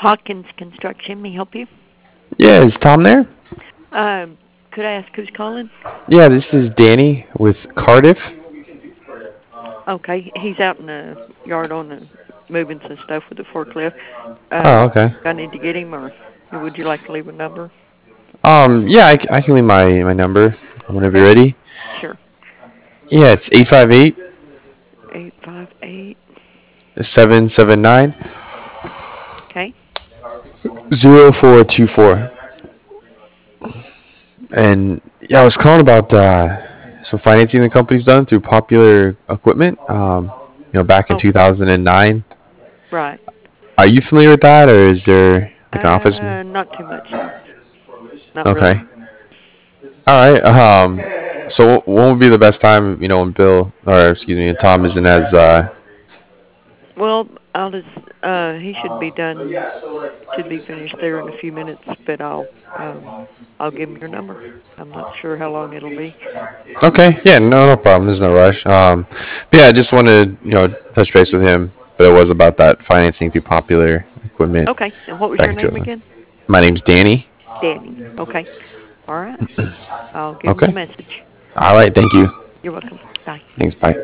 Hawkins Construction. May I help you? Yeah, is Tom there? Um, could I ask who's calling? Yeah, this is Danny with Cardiff. Okay, he's out in the yard on the moving some stuff with the forklift. Oh, okay. I need to get him, or would you like to leave a number? Yeah, I can leave my number whenever you're Okay, ready. sure. Yeah, it's 858 858. 779 Okay. 0424. And yeah, I was calling about some financing the company's done through Popular Equipment. Back in Oh, 2009. right. Are you familiar with that, or is there like an office? Not too much, no. Not really. Okay. All right. So when would be the best time? When Bill, or excuse me, Tom isn't as Well, I'll just, he should be finished there in a few minutes, but I'll give him your number. I'm not sure how long it'll be. Okay, yeah, no problem. There's no rush. But yeah, I just wanted touch base with him, but it was about that financing through Popular Equipment Okay, and what was back your in name 2000. again? My name's Danny. Danny. Okay, all right. I'll give him the Okay. message. All right. Thank you. You're welcome. Bye. Thanks. Bye.